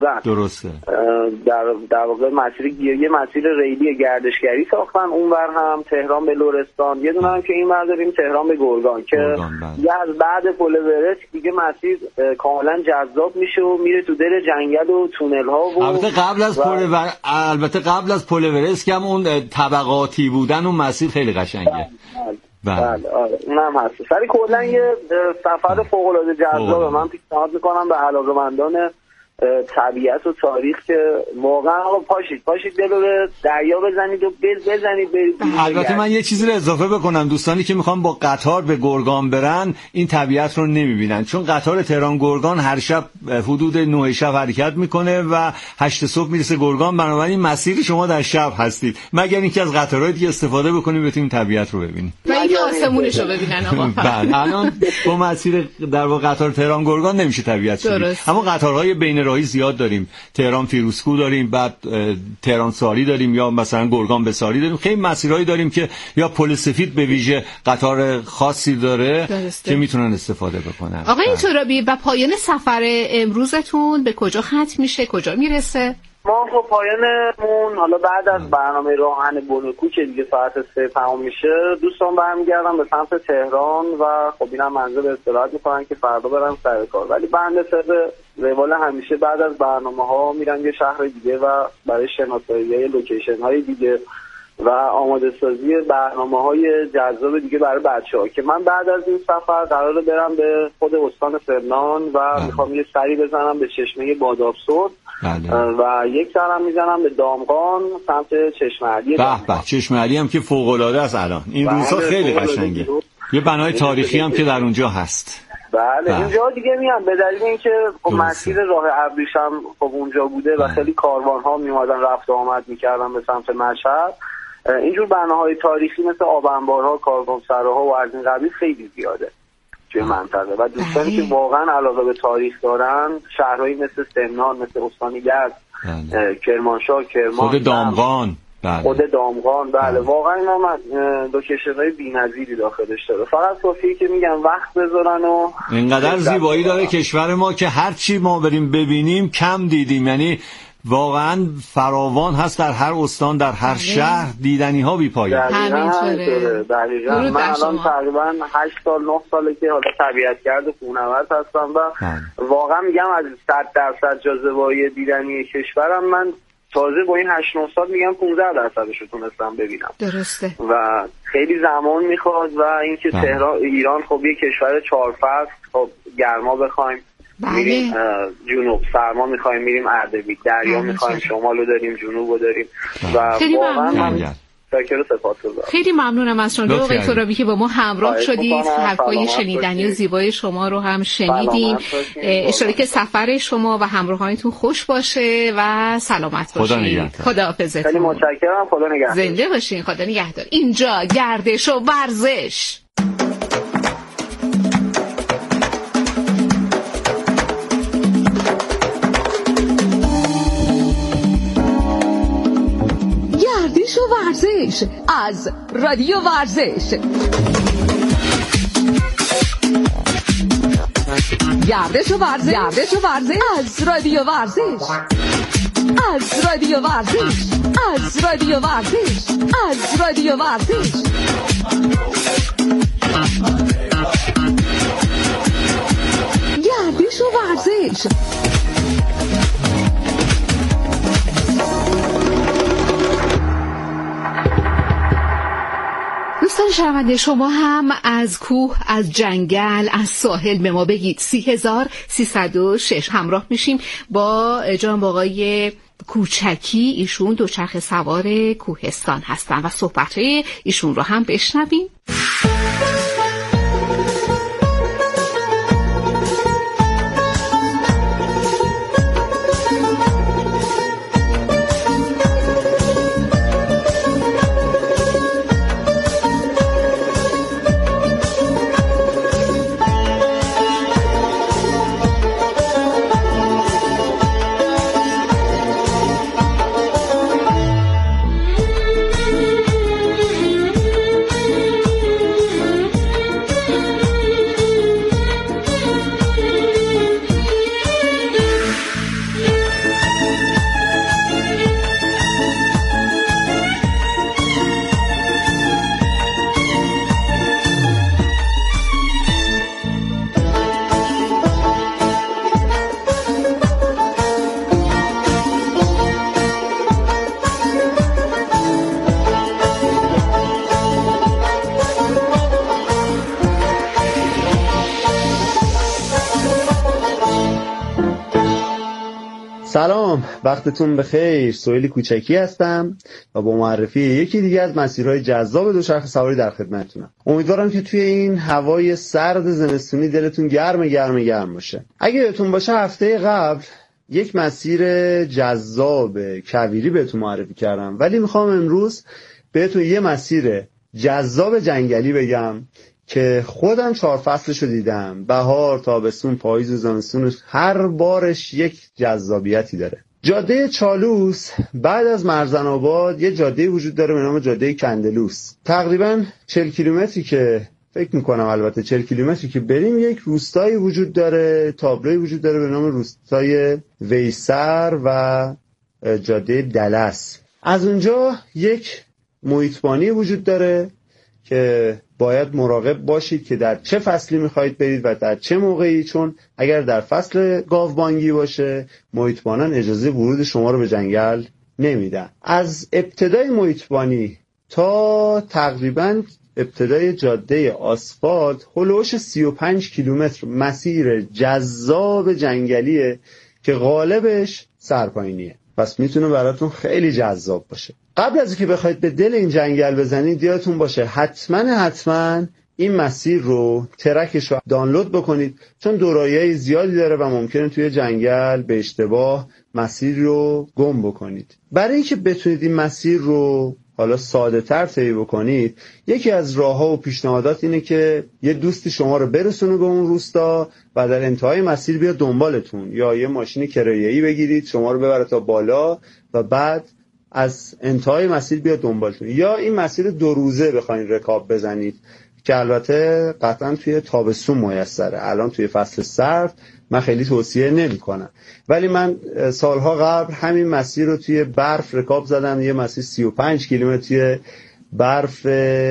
درسته. در واقع یه مسیر ریلی گردشگری ساختن، اونور هم تهران به لرستان، یه دونه هم که اینور داریم تهران به گرگان که دیگه از بعد پل اورست دیگه مسیر کاملا جذاب میشه و میره تو دل جنگل و تونل ها و البته قبل از پل اورست که هم اون طبقاتی بودن و مسیر خیلی قشنگه. بله آره اونم هست. سری کلا یه سفر فوق العاده جذابه. من پیشنهاد میکنم به علاقه‌مندان طبیعت و تاریخ که واقعا آقا پاشید دل رو به دریا بزنید و بزنید برید. البته من یه چیزی رو اضافه بکنم، دوستانی که میخوان با قطار به گرگان برن این طبیعت رو نمیبینن، چون قطار تهران گرگان هر شب حدود 9 شب حرکت میکنه و 8 صبح میرسه گرگان، بنابراین مسیر شما در شب هستید، مگر اینکه از قطارهای دیگه استفاده بکنید بتونید طبیعت رو ببینید و اینکه آسمونش رو ببینن. آقا بله الان با مسیر در واقع قطار تهران گرگان نمیشه طبیعت دید، اما قطارهای بین راهی زیاد داریم، تهران فیروزکوه داریم، بعد تهران ساری داریم، یا مثلا گرگان به ساری داریم، خیلی مسیرهایی داریم که یا پل سفید به ویژه قطار خاصی داره که میتونن استفاده بکنن. آقای ترابی و پایان سفر امروزتون به کجا ختم میشه، کجا میرسه؟ ما خب پایانمون حالا بعد از برنامه راهن بونکو که دیگه ساعت 3 تمام میشه دوستان برمیگردن به سمت تهران و خب اینم منزل استراحت میکنن که فردا برن سر کار، ولی بنده طبق روال همیشه بعد از برنامه‌ها میرن یه شهر دیگه و برای شناسایی لوکیشن های دیگه و آماده سازی برنامه‌های جذاب دیگه برای بچه‌ها که من بعد از این سفر قراره برم به خود استان فرنان و میخوام یه سری بزنم به چشمه بادابسرد و یک سرم میزنم به دامغان سمت چشمه علی. به چشمه علی هم که فوق‌العاده است الان این روزها خیلی قشنگه، یه بنای تاریخی هم که در اونجا هست. بله اینجا دیگه میام به دلیل اینکه خب مسیر راه ابریشم هم خب اونجا بوده و خیلی کاروان‌ها میومدن رفت و آمد میکردن به سمت مشهد. اینجور بناهای تاریخی مثل آب انبارها، کاروانسراها و از این قبیل خیلی زیاده توی منطقه و دوستانی که واقعا علاقه به تاریخ دارن شهرهایی مثل سمنان، مثل استان یزد، کرمانشاه، خود دامغان، خود دامغان، بله واقعا اینا لوکیشن‌های بی‌نظیری داخلش داره. فقط صوفی که میگم وقت بذارن و اینقدر زیبایی داره کشور ما که هر چی ما بریم ببینیم کم دیدیم، یعنی واقعا فراوان هست در هر استان، در هر شهر دیدنی ها بی پایان. همینطوره. دقیقاً. من الان تقریبا 8 سال 9 ساله که حالا طبیعتگرد و کوهنورد هستم و واقعا میگم از 100% جاذبه‌های دیدنی کشورم من تازه با این 8 9 سال میگم 15% رو تونستم ببینم. درسته. و خیلی زمان میخواد و اینکه تهران ایران خب یه کشور 4 فصل، خب گرما بخوایم میریم جنوب، سرما میخوایم میریم اردبیل، دریا میخوایم شمالو داریم جنوبو داریم و واقعا من خیلی ممنونم از شما آقای ترابی که با ما همراه شدید، حرفای شنیدنی و زیبای شما رو هم شنیدیم. اشتراک سفر شما و همراهانتون خوش باشه و سلامت باشین. خداحافظتون. خیلی متشکرم. خدا نگهدار. زنده باشین. خدا نگهدار. اینجا گردش و ورزش. ورزش از رادیو ورزش. گردش و ورزش از رادیو ورزش. از رادیو ورزش. از رادیو ورزش. از رادیو ورزش. گردش و ورزش. دوستان شنونده، شما هم از کوه، از جنگل، از ساحل به ما بگید. 30306 همراه میشیم با جناب آقای کوچکی. ایشون دوچرخه سوار کوهستان هستن و صحبت‌های ایشون رو هم بشنویم. سلام، وقتتون بخیر. سهیل کوچکی هستم و با معرفی یکی دیگه از مسیرهای جذاب دوچرخه سواری در خدمتتونم. امیدوارم که توی این هوای سرد زمستونی دلتون گرم باشه. اگه یادتون باشه هفته قبل یک مسیر جذاب کویری بهتون معرفی کردم، ولی میخوام امروز بهتون یه مسیر جذاب جنگلی بگم که خودم 4 فصلشو دیدم. بهار، تابستون، پاییز و زمستون هر بارش یک جذابیتی داره. جاده چالوس بعد از مرزن‌آباد یه جاده وجود داره به نام جاده کندلوس. تقریباً 40 کیلومتری که فکر میکنم، البته 40 کیلومتری که بریم، یک روستایی وجود داره، تابلوی وجود داره به نام روستای ویسر و جاده دلس. از اونجا یک محیطبانی وجود داره که باید مراقب باشید که در چه فصلی میخواید برید و در چه موقعی، چون اگر در فصل گاوبانگی باشه محیطبانان اجازه ورود شما رو به جنگل نمیدن. از ابتدای محیطبانی تا تقریباً ابتدای جاده آسفالت هلوش 35 کیلومتر مسیر جذاب جنگلیه که غالبش سرپایینیه، پس میتونه براتون خیلی جذاب باشه. قبل از اینکه بخواید به دل این جنگل بزنید یادتون باشه حتما این مسیر رو، ترکش رو دانلود بکنید، چون دورایی‌های زیادی داره و ممکنه توی جنگل به اشتباه مسیر رو گم بکنید. برای اینکه بتونید این مسیر رو حالا ساده تر طی بکنید، یکی از راه‌ها و پیشنهادات اینه که یه دوستی شما رو برسونه به اون روستا و در انتهای مسیر بیاد دنبالتون، یا یه ماشین کرایه‌ای بگیرید شما رو ببره تا بالا و بعد از انتهای مسیر بیاد دنبالتون، یا این مسیر 2 روزه بخواید رکاب بزنید که البته قطعا توی تابستون میسره. الان توی فصل سرد من خیلی توصیه نمی‌کنم، ولی من سالها قبل همین مسیر رو توی برف رکاب زدم. یه مسیر 35 کیلومتری برف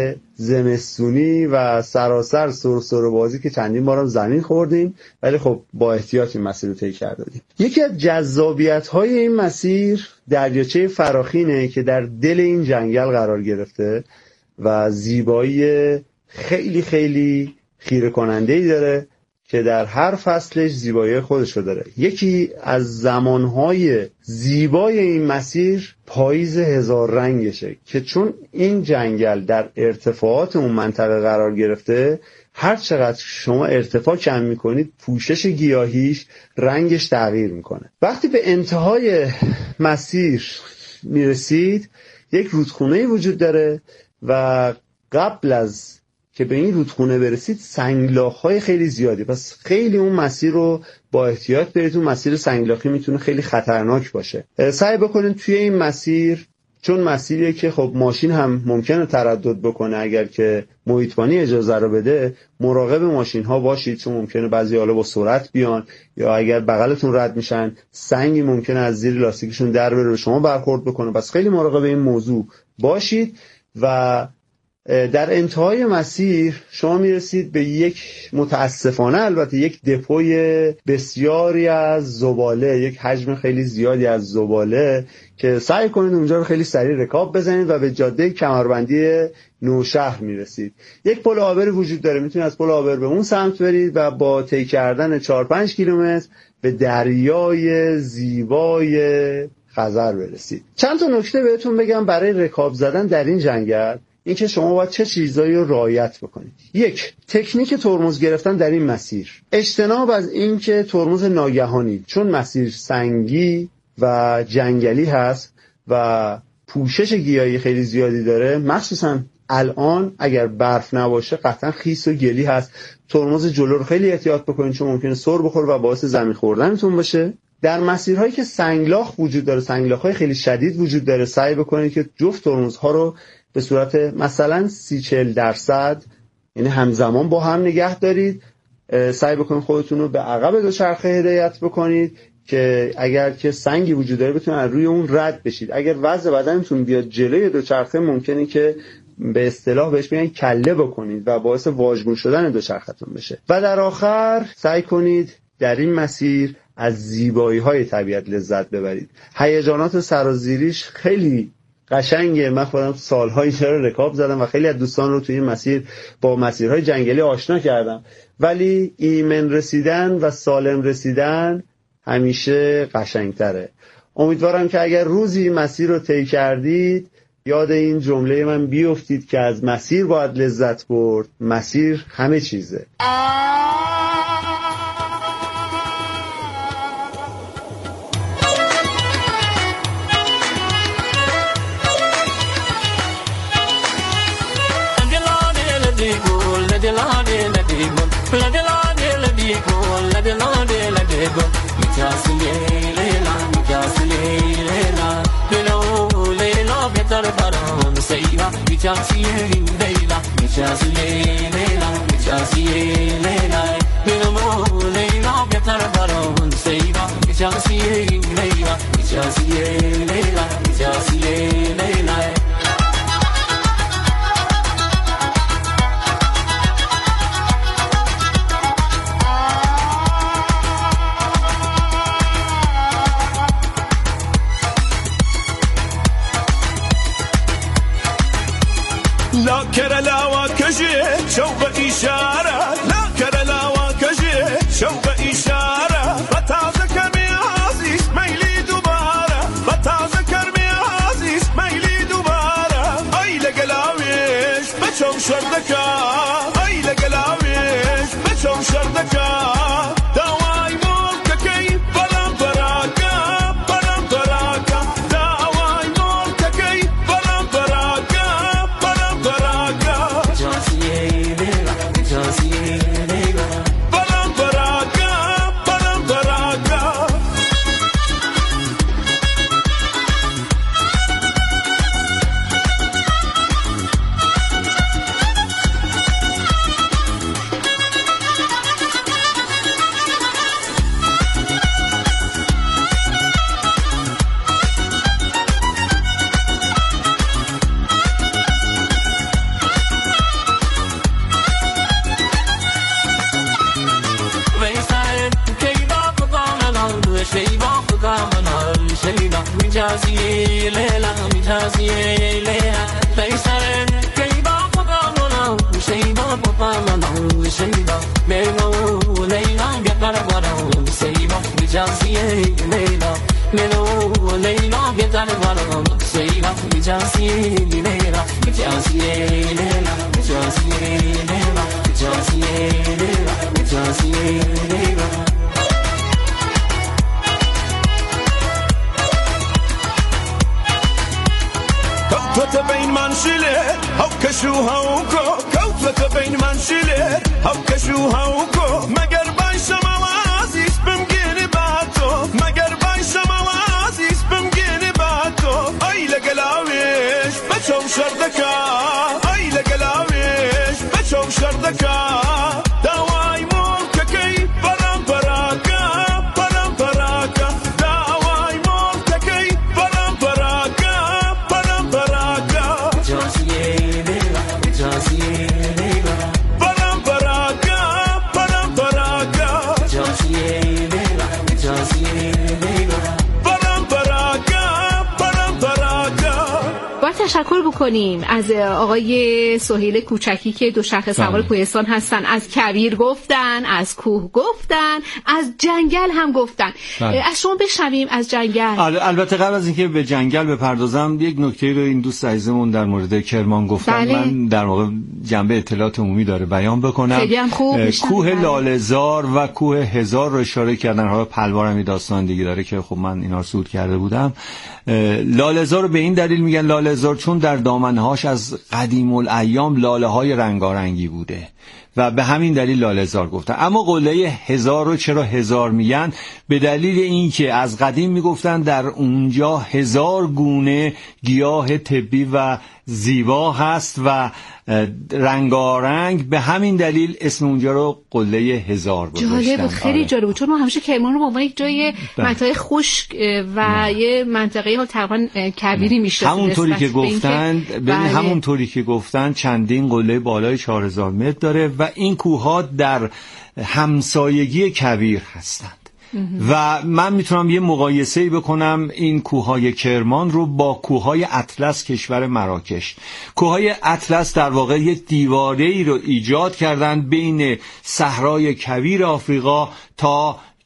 زمستونی و سراسر سرسره بازی که چندین بارم زمین خوردیم، ولی خب با احتیاط این مسیر رو طی کردیم. یکی از جذابیت‌های این مسیر دریاچه فراخینه که در دل این جنگل قرار گرفته و زیبایی خیلی خیلی خیره کننده‌ای داره که در هر فصلش زیبایی خودشو داره. یکی از زمانهای زیبای این مسیر پاییز 1000 رنگشه که چون این جنگل در ارتفاعات اون منطقه قرار گرفته، هر چقدر شما ارتفاع کم میکنید پوشش گیاهیش رنگش تغییر میکنه. وقتی به انتهای مسیر میرسید یک رودخونه وجود داره و قبل از که به این رودخونه برسید سنگلاخ‌های خیلی زیادی، پس خیلی اون مسیر رو با احتیاط برید. اون مسیر سنگلاخی میتونه خیلی خطرناک باشه. سعی بکنید توی این مسیر، چون مسیریه که خب ماشین هم ممکنه تردد بکنه اگر که محیطبانی اجازه رو بده، مراقب ماشین ها باشید، چون ممکنه بعضی حالا با سرعت بیان یا اگر بغلتون رد میشن سنگی ممکنه از زیر لاستیکشون در بره و شما برخورد بکنه. پس خیلی مراقب این موضوع باشید. و در انتهای مسیر شما میرسید به یک، متاسفانه البته، یک دپوی بسیاری از زباله، یک حجم خیلی زیادی از زباله که سعی کنید اونجا رو خیلی سریع رکاب بزنید و به جاده کمربندی نوشهر میرسید. یک پل عابری وجود داره، میتونید از پل عابر به اون سمت برید و با طی کردن 4-5 کیلومتر به دریای زیبای خزر برسید. چند تا نکته بهتون بگم برای رکاب زدن در این جنگل، این که شما باید چه چیزایی رو رعایت بکنید. 1. تکنیک ترمز گرفتن در این مسیر. اجتناب از این که ترمز ناگهانی، چون مسیر سنگی و جنگلی هست و پوشش گیاهی خیلی زیادی داره، مخصوصا الان اگر برف نباشه قطعا خیس و گلی هست. ترمز جلو رو خیلی احتیاط بکنید چون ممکنه سر بخوره و باعث زمین خوردنتون بشه. در مسیرهایی که سنگلاخ وجود داره، سنگلاخ‌های خیلی شدید وجود داره، سعی بکنید که جفت ترمزها رو به صورت مثلا 30-40% یعنی همزمان با هم نگه دارید. سعی بکنید خودتون رو به عقب دوچرخه هدایت بکنید که اگر که سنگی وجود داره بتونید از روی اون رد بشید. اگر وزن بدنتون بیاد جلوی دوچرخه ممکنه که به اصطلاح بهش میگن کله بکنید و باعث واژگون شدن دوچرختون بشه. و در آخر سعی کنید در این مسیر از زیبایی‌های طبیعت لذت ببرید. هیجانات سرازیریش خیلی قشنگه. من خودم سال‌ها اینجا رو رکاب زدم و خیلی از دوستان رو توی این مسیر با مسیرهای جنگلی آشنا کردم، ولی ایمن رسیدن و سالم رسیدن همیشه قشنگتره. امیدوارم که اگر روزی مسیر رو طی کردید یاد این جمله من بیفتید که از مسیر باید لذت برد، مسیر همه چیزه. لا كرلا وكجي شوق إشارة لا كرلا وكجي شوق إشارة بتذكر عزيز ميلي دوباره بتذكر عزيز ميلي دوباره أي لقلاويش بچم شردكا أي لقلاويش بچم شردكا دواي ملككي بلام براكا بلام براكا دواي ملككي بلام براكا كوفة بين منشلة هو كشوها وكو كوفة بين منشلة هو كشوها وكو مگر بايشة موازيش بمجيني باتو مگر بايشة موازيش بمجيني باتو أي لقلاويش بچم شردكا أي لقلاويش بچم شردكا دواي ملككي برام براكا برام براكا دواي ملككي برام براكا برام براكا برام براكا برام براكا برام براكا برام براكا. باید تشکر بکنیم از آقای سهیل کوچکی که دوچرخه سوار کوهستان هستن. از کویر گفتن، از کوه گفتن، از جنگل هم گفتن. از شما بشنویم از جنگل. البته قبل از اینکه به جنگل بپردازم یک نکته رو این دوست عزیزمون در مورد کرمان گفتن من در واقع جنبه اطلاعات عمومی داره بیان بکنم. خیلی هم خوب. کوه لاله‌زار و کوه هزار رو اشاره کردن. حالا پلوار هم داستان دیگه داره که خب من اینا رو صعود کرده بودم. لاله‌زار رو به این دلیل میگن لاله‌زار چون در دامنهاش از قدیم الایام لاله‌های رنگارنگی بوده و به همین دلیل لاله‌زار گفتن. اما قله هزار رو چرا هزار میگن؟ به دلیل اینکه از قدیم میگفتن در اونجا 1000 گونه گیاه طبی و زیبا هست و رنگارنگ، به همین دلیل اسم اونجا رو قله هزار گذاشتن. جالب، خیلی جالب بود، چون ما همیشه کرمان رو به عنوان یک جای منطقه خشک و یه منطقه ها تقریبا کویری میشناسیم. همونطوری که گفتن چندین قله بالای 4000 متر داره و این کوه‌ها در همسایگی کویر هستند. و من میتونم یه مقایسه‌ای بکنم این کوههای کرمان رو با کوههای اطلس کشور مراکش. کوههای اطلس در واقع یه دیواره‌ای رو ایجاد کردن بین صحرای کویر آفریقا تا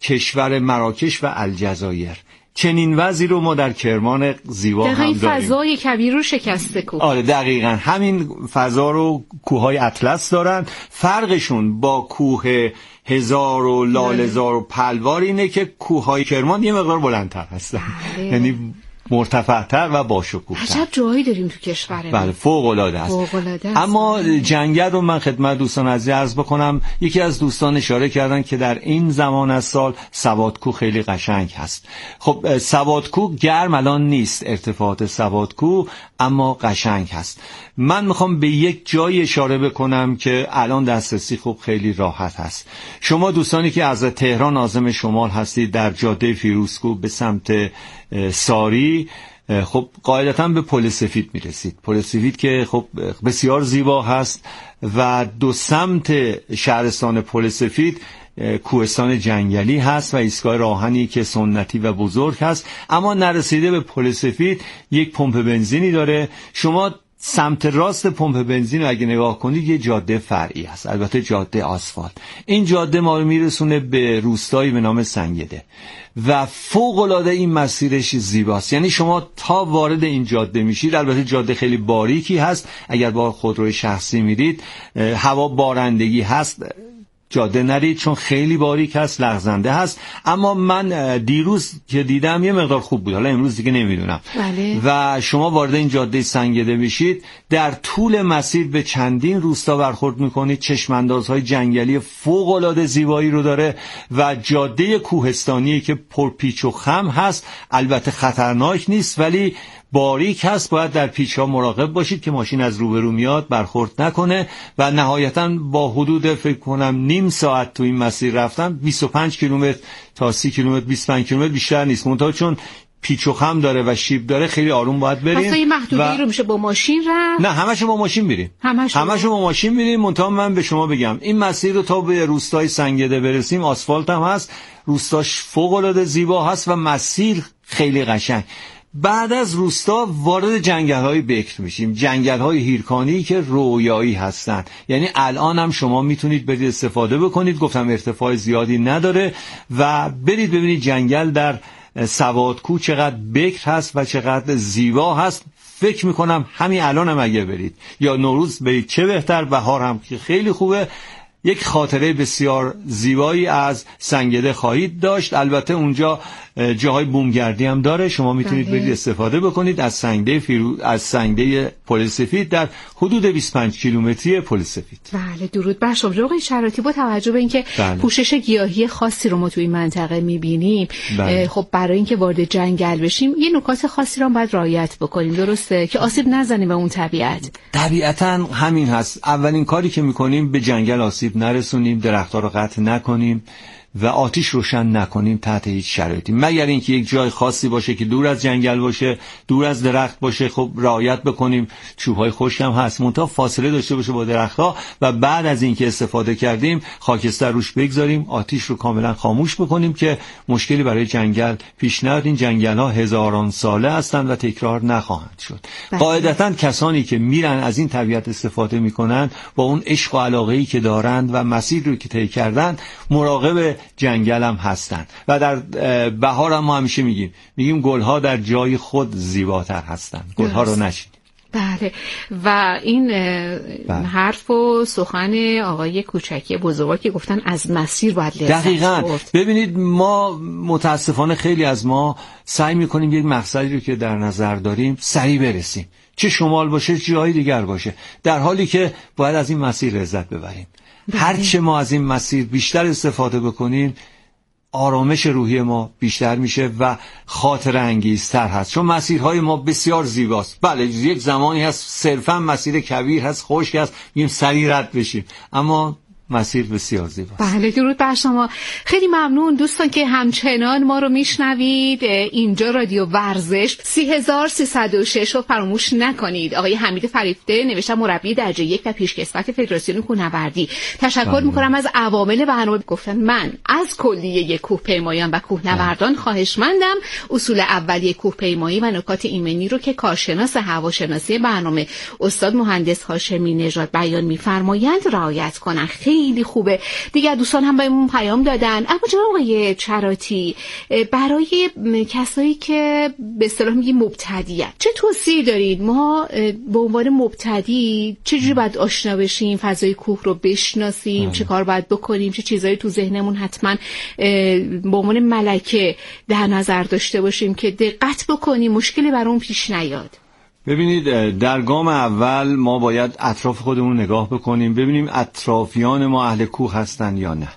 کشور مراکش و الجزایر. چنین وضعی رو ما در کرمان زیبا هم داریم. فضای کبیر رو شکسته کوه. آره دقیقاً همین فضا رو کوههای اطلس دارن. فرقشون با کوه هزار و لاله‌زار و پلوار اینه که کوههای کرمان یه مقدار بلندتر هستن. یعنی مرتفع‌تر و باشکوه‌تر. عجب جایی داریم تو کشورمون. بله فوق‌العاده است. اما جنگل رو من خدمت دوستان عزیز عرض بکنم، یکی از دوستان اشاره کردن که در این زمان از سال سوادکوه خیلی قشنگ هست. خب سوادکوه گرم الان نیست ارتفاعات سوادکوه، اما قشنگ هست. من میخوام به یک جای اشاره بکنم که الان دسترسی خوب خیلی راحت هست. شما دوستانی که از تهران عازم شمال هستید در جاده فیروزکوه به سمت ساری، خب قاعدتاً به پل سفید میرسید. پل سفید که خب بسیار زیبا هست و دو سمت شهرستان پل سفید کوهستان جنگلی هست و ایستگاه راهنی که سنتی و بزرگ هست. اما نرسیده به پل سفید یک پمپ بنزینی داره. شما سمت راست پمپ بنزین رو اگه نگاه کنید یه جاده فرعی هست، البته جاده آسفالت. این جاده ما رو میرسونه به روستایی به نام سنگده و فوق‌العاده این مسیرش زیباست. یعنی شما تا وارد این جاده میشید، البته جاده خیلی باریکی هست، اگر با خودروی شخصی میرید هوا بارندگی هست، جاده نرید چون خیلی باریک هست، لغزنده هست. اما من دیروز که دیدم یه مقدار خوب بود، حالا امروز دیگه نمیدونم. بله. و شما وارد این جاده سنگده میشید، در طول مسیر به چندین روستا برخورد میکنید. چشماندازهای جنگلی فوق‌العاده زیبایی رو داره و جاده کوهستانی که پرپیچ و خم هست، البته خطرناک نیست ولی باریک هست. باید در پیچ‌ها مراقب باشید که ماشین از روبرو میاد برخورد نکنه. و نهایتاً با حدود فکر کنم نیم ساعت تو این مسیر رفتم، 25 کیلومتر تا 30 کیلومتر 25 کیلومتر بیشتر نیست. منتها چون پیچ و خم داره و شیب داره خیلی آروم باید بریم. پس این محدودی رو میشه با ماشین رفت؟ نه همشو با ماشین میریم. همشو با ماشین میریم. منتها من به شما بگم این مسیر رو تا به روستای سنگده برسیم آسفالت هم هست، روستاش فوق‌العاده زیبا هست و مسیر خیلی قشنگ. بعد از روستا وارد جنگل‌های بکر میشیم، جنگل‌های هیرکانی که رویایی هستن. یعنی الان هم شما میتونید برید استفاده بکنید، گفتم ارتفاع زیادی نداره و برید ببینید جنگل در سوادکوه چقدر بکر هست و چقدر زیبا هست. فکر میکنم همین الان هم اگه برید یا نوروز برید چه بهتر، بهار هم که خیلی خوبه. یک خاطره بسیار زیبایی از سنگده خواهید داشت. البته اونجا جاهای بومگردی هم داره، شما میتونید برید استفاده بکنید از سنگده پل سفید در حدود 25 کیلومتری پل سفید. بله درود بر شما آقای شراطی. با توجه به اینکه پوشش گیاهی خاصی رو ما توی این منطقه میبینیم، خب برای اینکه وارد جنگل بشیم یه نکات خاصی رو هم باید رعایت بکنیم، درسته؟ که آسیب نزنیم به اون طبیعت. طبیعتاً همین هست. اولین کاری که میکنیم به جنگل آسیب نرسونیم، درخت‌ها رو قطع نکنیم و آتش روشن نکنیم تحت هیچ شرایطی، مگر اینکه یک جای خاصی باشه که دور از جنگل باشه، دور از درخت باشه. خب رعایت بکنیم، چوب‌های خشک هم هست، منتها فاصله داشته باشه با درخت‌ها و بعد از اینکه استفاده کردیم خاکستر روش بگذاریم، آتش رو کاملا خاموش بکنیم که مشکلی برای جنگل پیش نیاد. این جنگل‌ها هزاران ساله هستند و تکرار نخواهند شد. قاعدتاً کسانی که میرن از این طبیعت استفاده میکنن با اون عشق و علاقه‌ای که دارند و مسیر رو که طی کردن مراقب جنگل هم هستن. و در بهار هم ما همیشه میگیم گلها در جای خود زیباتر هستن، گلها رو نشینید. بله. و این حرف و سخن آقای کوچکی بزرگوار که گفتن از مسیر باید لذت دقیقاً برد. ببینید ما متاسفانه خیلی از ما سعی میکنیم یک مقصدی رو که در نظر داریم سریع برسیم، چه شمال باشه چه جای دیگر باشه، در حالی که باید از این مسیر لذت ببریم. هرچه ما از این مسیر بیشتر استفاده بکنیم آرامش روحی ما بیشتر میشه و خاطره انگیزتر هست، چون مسیرهای ما بسیار زیباست. بله یک زمانی هست صرفا مسیر کویر هست، خشک هست، میگیم سریع رد بشیم، اما مسیر بسیار زیباست. بله درود بر شما. خیلی ممنون دوستان که همچنان ما رو میشنوید. اینجا رادیو ورزش 3306 رو فراموش نکنید. آقای حمید فریفته نوشتن مربی درجه 1 و پیشکسوت فدراسیون کوهنوردی. تشکر میکنم از عوامل برنامه. گفتن من از کلیه کوهپیمایان و کوهنوردان خواهشمندم اصول اولیه کوهپیمایی و نکات ایمنی رو که کارشناس هواشناسی برنامه استاد مهندس هاشمی نژاد بیان میفرمایند رعایت کنن. خیلی خوبه. دیگه دوستان هم بهمون پیام دادن. اما جناب آقای چراتی، برای کسایی که به اصطلاح میگیم مبتدیان چه توصیه دارید؟ ما به عنوان مبتدی چجوری باید آشنا بشیم، فضای کوه رو بشناسیم، چه کار باید بکنیم، چه چیزایی تو ذهنمون حتما به عنوان ملکه در نظر داشته باشیم که دقت بکنیم مشکلی برامون پیش نیاد؟ ببینید، در گام اول ما باید اطراف خودمون نگاه بکنیم، ببینیم اطرافیان ما اهل کوه هستن یا نه.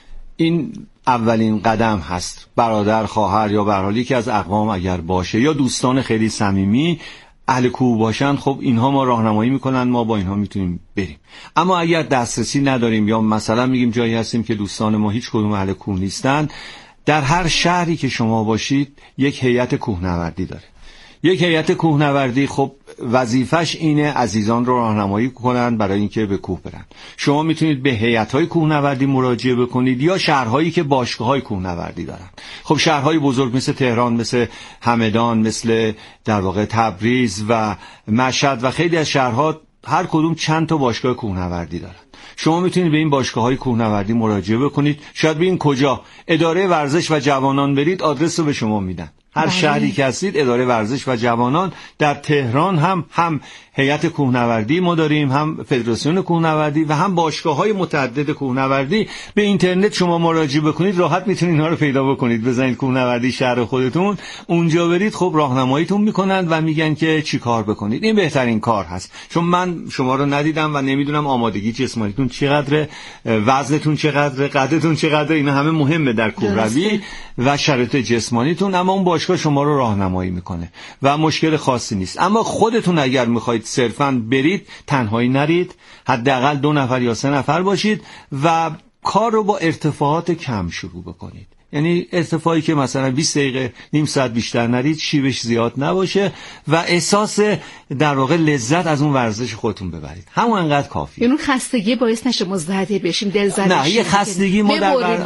این اولین قدم هست. برادر، خواهر یا به هر حال یکی از اقوام اگر باشه یا دوستان خیلی صمیمی اهل کوه باشن، خب اینها ما راهنمایی میکنن، ما با اینها میتونیم بریم. اما اگر دسترسی نداریم یا مثلا میگیم جایی هستیم که دوستان ما هیچ کدوم اهل کوه نیستن، در هر شهری که شما باشید یک هیئت کوهنوردی داره. یک هیئت کوهنوردی خب وظیفش اینه عزیزان رو راهنمایی کنن برای اینکه به کوه برن. شما میتونید به هیئت‌های کوهنوردی مراجعه بکنید یا شهرهایی که باشگاه‌های کوهنوردی دارن. خب شهرهای بزرگ مثل تهران، مثل همدان، مثل در واقع تبریز و مشهد و خیلی از شهرها هر کدوم چند تا باشگاه کوهنوردی دارن. شما میتونید به این باشگاه‌های کوهنوردی مراجعه بکنید. شاید ببین کجا اداره ورزش و جوانان برید، آدرس رو به شما میدن. هر شهری که هستید اداره ورزش و جوانان. در تهران هم هیئت کوهنوردی ما داریم، هم فدراسیون کوهنوردی و هم باشگاه‌های متعدد کوهنوردی. به اینترنت شما مراجعه بکنید، راحت میتونید اینا رو پیدا بکنید. بزنید کوهنوردی شهر خودتون، اونجا برید، خب راهنماییتون میکنند و میگن که چی کار بکنید. این بهترین کار هست، چون من شما رو ندیدم و نمیدونم آمادگی جسمانیتون چقدره، وزنتون چقدره، قدتون چقدره. اینا همه مهمه در کوهروی و شرایط جسمانیتون. اما اون باشگاه شما رو راهنمایی میکنه و مشکل خاصی نیست. اما خودتون اگر میخواید صرفاً برید، تنهایی نرید، حداقل 2 نفر یا 3 نفر باشید و کار رو با ارتفاعات کم شروع بکنید. یعنی ارتفاعی که مثلا 20 دقیقه نیم ساعت بیشتر نرید، شیبش زیاد نباشه و احساس در واقع لذت از اون ورزش خودتون ببرید. همون انقدر کافیه. یعنی خستگی باعث نشه مزدحم بشیم، دلزده. نه، یه خستگی ما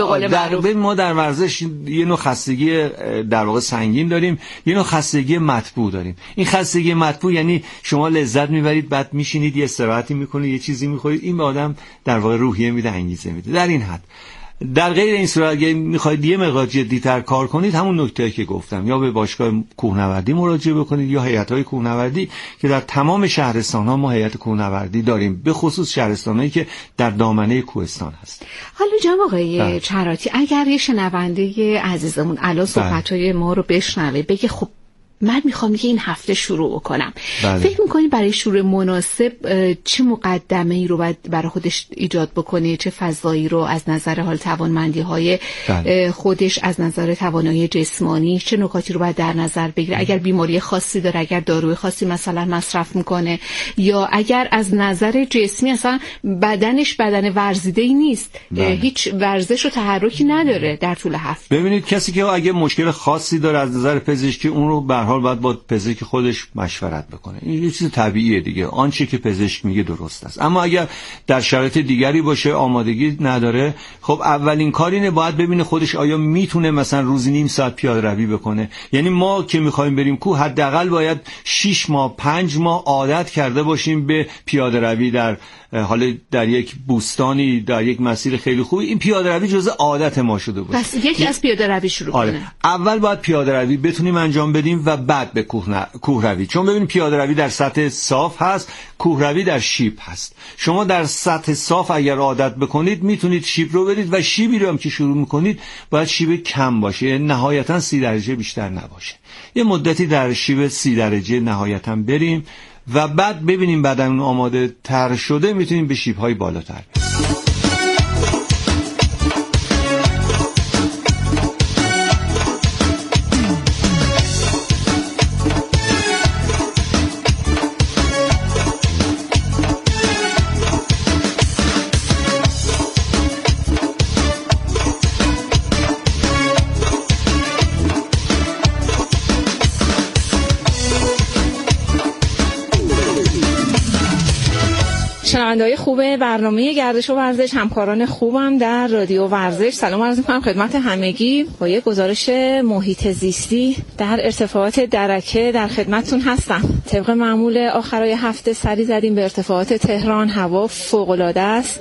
در ورزش یه نوع خستگی در واقع سنگین داریم، یه نوع خستگی مطبوع داریم. این خستگی مطبوع یعنی شما لذت میبرید، بعد میشینید یه استراحتی میکنید، یه چیزی میخورید، این به آدم در واقع روحیه میده، انگیزه میده. در این حد. در غیر این صورت اگه میخواید یه مقدار جدی‌تر کار کنید، همون نکته‌ای که گفتم، یا به باشگاه کوهنوردی مراجعه بکنید یا هیئت‌های کوهنوردی که در تمام شهرستان‌ها ما هیئت کوهنوردی داریم، به خصوص شهرستانایی که در دامنه کوهستان هست. حالا جناب آقای چراتی، اگر یه شنونده عزیزمون الان صحبت‌های ما رو بشنوه، بگه خب من میخوام این هفته شروع کنم، فکر میکنی برای شروع مناسب چه مقدمه‌ای رو باید برای خودش ایجاد بکنه؟ چه فضایی رو از نظر حال توانمندی‌های خودش، از نظر توانایی جسمانی، چه نکاتی رو باید در نظر بگیره؟ اگر بیماری خاصی داره، اگر داروی خاصی مثلا مصرف میکنه، یا اگر از نظر جسمی اصلا بدنش بدن ورزیده‌ای نیست، هیچ ورزش و تحرکی نداره در طول هفته. ببینید، کسی که اگه مشکل خاصی داره از نظر پزشکی، اون رو به حال باید با پزشک خودش مشورت بکنه. این یه چیز طبیعیه دیگه، آنچه که پزشک میگه درست است. اما اگر در شرایط دیگری باشه، آمادگی نداره، خب اولین کار اینه باید ببینه خودش آیا میتونه مثلا روزی نیم ساعت پیاده روی بکنه. یعنی ما که میخوایم بریم کوه، حداقل باید 6 ماه 5 ماه عادت کرده باشیم به پیاده روی در حالا در یک بوستانی، در یک مسیر خیلی خوبی. این پیاده روی جزء عادت ما شده باشه. پس یکی از پیاده روی شروع کنه. اول باید پیاده روی بتونیم انجام بدیم و بعد به کوه روی. چون ببین پیاده روی در سطح صاف هست، کوه روی در شیب هست. شما در سطح صاف اگر عادت بکنید میتونید شیب رو برید و شیبی رو هم که شروع میکنید باید شیب کم باشه، نهایتا 30 درجه بیشتر نباشه. یه مدتی در شیب 30 درجه نهایتا بریم و بعد ببینیم بدن آماده تر شده میتونیم به شیب‌های بالاتر. شنونده‌های خوب برنامه گردش و ورزش، همکاران خوبم در رادیو ورزش، سلام عرض می‌کنم خدمت همگی. با یک گزارش محیط زیستی در ارتفاعات درکه در خدمتتون هستم. طبق معمول آخرای هفته سری زدیم به ارتفاعات تهران، هوا فوق‌العاده است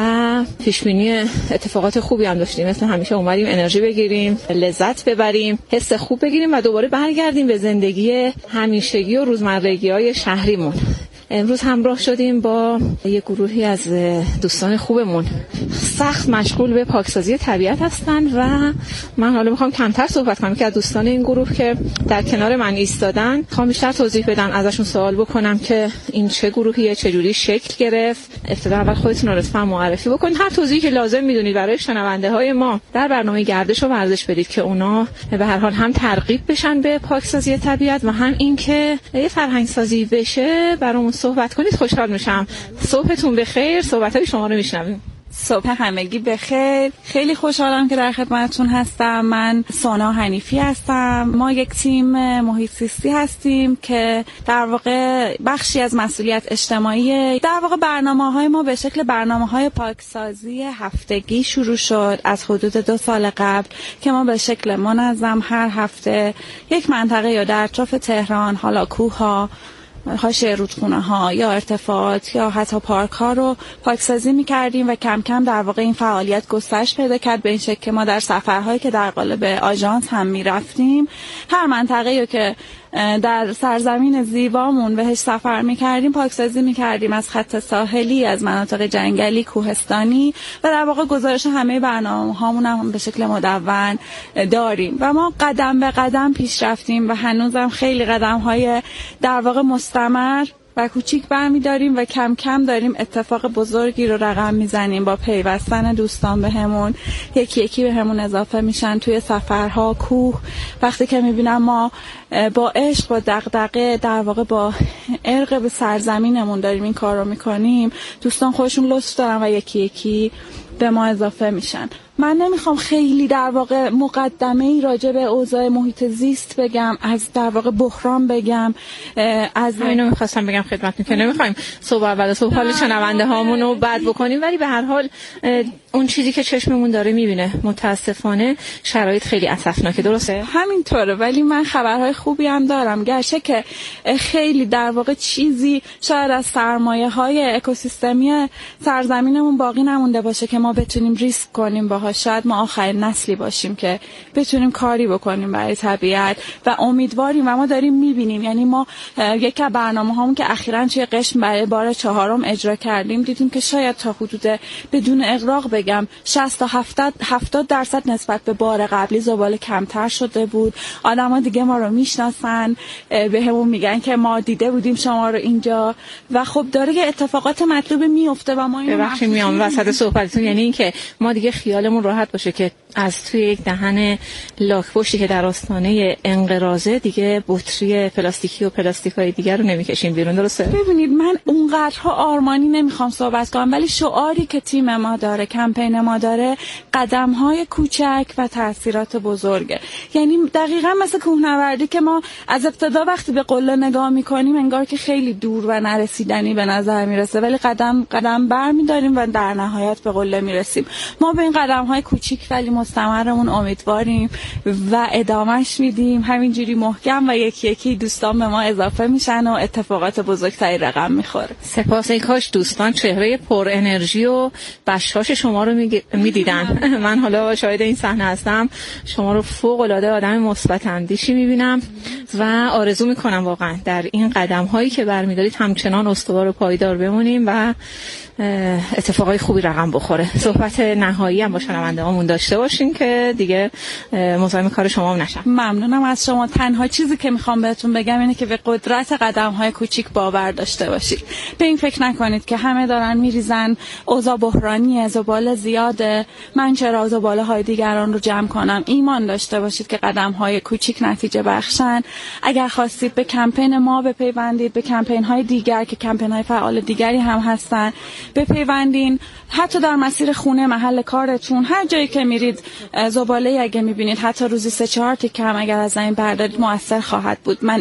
و پیش‌بینی اتفاقات خوبی هم داشتیم. مثل همیشه اومدیم انرژی بگیریم، لذت ببریم، حس خوب بگیریم و دوباره برگردیم به زندگی همیشگی و روزمرگی‌های شهریمون. امروز همراه شدیم با یک گروهی از دوستان خوبمون، سخت مشغول به پاکسازی طبیعت هستند و من حالا میخوام کمتر صحبت کنم که از دوستان این گروه که در کنار من ایستادن میخوام بیشتر توضیح بدن، ازشون سوال بکنم که این چه گروهیه، چه جوری شکل گرفت. ابتدا اول خودتون رو لطفاً معرفی بکنید، هر توضیحی که لازم میدونید برای شنونده های ما در برنامه گردش و ورزش بدید که اونا به هر حال هم ترغیب بشن به پاکسازی طبیعت و هم اینکه یه فرهنگ سازی بشه برامون صحبت کنید. خوشحال میشم. صبحتون بخیر، صحبت‌های شما رو میشنویم. صبح همگی بخیر. خیلی خوشحالم که در خدمتتون هستم. من سونا حنیفی هستم. ما یک تیم محیط زیستی هستیم که در واقع بخشی از مسئولیت اجتماعی، در واقع برنامه‌های ما به شکل برنامه‌های پاکسازی هفتگی شروع شد از حدود 2 سال قبل که ما به شکل منظم هر هفته یک منطقه یا در اطراف تهران، حالا کوه‌ها، حاشیه رودخونه‌ها یا ارتفاعات یا حتی پارک‌ها رو پاکسازی می‌کردیم و کم کم در واقع این فعالیت گسترش پیدا کرد به این شکل که ما در سفرهایی که در قالب آژانس هم می‌رفتیم، هر منطقه‌ای که در سرزمین زیبامون بهش سفر می‌کردیم پاکسازی می‌کردیم، از خط ساحلی، از مناطق جنگلی، کوهستانی و در واقع گزارش همه برنامه‌هامون هم به شکل مدون داریم و ما قدم به قدم پیش رفتیم و هنوزم خیلی قدم‌های در واقع مستمر و کوچیک برمی‌داریم و کم کم داریم اتفاق بزرگی رو رقم میزنیم با پیوستن دوستان بهمون، یکی یکی بهمون اضافه میشن توی سفرها، کوه. وقتی که میبینم ما با عشق، با دغدغه، در واقع با عشق به سرزمینمون داریم این کار رو میکنیم، دوستان خودشون لطف دارن و یکی یکی به ما اضافه میشن. من نمیخوام خیلی در واقع مقدمه‌ای راجع به اوضاع محیط زیست بگم، از در واقع بحران بگم، از اینو میخواستم بگم خدمتتون که نمیخوایم صبح اول صبح حال شنونده هامون رو بد بکنیم، ولی به هر حال اون چیزی که چشممون داره میبینه متاسفانه شرایط خیلی اسفناکه. درسته؟ همینطوره، ولی من خبرهای خوبی هم دارم، گرچه که خیلی در واقع چیزی شاید از سرمایه‌های اکوسیستمی سرزمینمون باقی نمونده باشه که ما بتونیم ریسک کنیم با شاید ما آخرین نسلی باشیم که بتونیم کاری بکنیم برای طبیعت و امیدواریم و ما داریم میبینیم. یعنی ما یک برنامه‌هامون که اخیراً توی قشم برای بار 4 اجرا کردیم دیدیم که شاید تا حدود بدون اغراق بگم 60 تا 70% نسبت به بار قبلی زباله کمتر شده بود. آدما دیگه ما رو میشناسن، بهمون میگن که ما دیده بودیم شما رو اینجا و خب داره یه اتفاقات مطلوب میفته و ما اینو ببخشید میام وسط صحبتتون، یعنی اینکه ما دیگه خیالمون راحت باشه که از توی یک دهن لاک‌پشتی که در آستانه انقراضه دیگه بطری پلاستیکی و پلاستیک‌های دیگر رو نمی‌کشیم بیرون. درسته؟ ببینید من اونقدرها آرمانی نمیخوام صحبت کنم، ولی شعاری که تیم ما داره، کمپین ما داره، قدم‌های کوچک و تاثیرات بزرگه. یعنی دقیقاً مثل کوهنوردی که ما از ابتدا وقتی به قله نگاه می‌کنیم انگار که خیلی دور و نرسیدنی به نظر میرسه، ولی قدم قدم برمی‌داریم و در نهایت به قله میرسیم. ما به این قدم‌های کوچیک ولی مستمرمون امیدواریم و ادامهش میدیم همینجوری محکم و یکی یکی دوستان به ما اضافه میشن و اتفاقات بزرگتری رقم میخوره. سپاس. ای کاش دوستان چهره پر انرژی و بشاش شما رو میدیدن. من حالا شاهد این صحنه هستم، شما رو فوق العاده آدم مثبت اندیشی میبینم و آرزو میکنم واقعا در این قدم هایی که برمیدارید همچنان استوار و پایدار بمونیم و اتفاقای خوبی رقم بخوره. صحبت نهایی هم با شنونده‌هامون داشته باشین که دیگه مزاحم کار شما نشم. ممنونم از شما. تنها چیزی که میخوام بهتون بگم اینه که به قدرت قدم‌های کوچیک باور داشته باشید. به این فکر نکنید که همه دارن میریزن، اوضاع بحرانیه، زباله زیاده، من چرا زباله‌های دیگران رو جمع کنم. ایمان داشته باشید که قدم‌های کوچیک نتیجه بخشن. اگر خواستید به کمپین ما بپیوندید، به کمپین‌های دیگر که کمپین‌های فعال دیگری هم هستن بپیوندین، حتی در مسیر خونه، محل کارتون، هر جایی که میرید زباله اگه میبینید حتی روزی 3-4 تیکه هم اگر از این بردارید مؤثر خواهد بود. من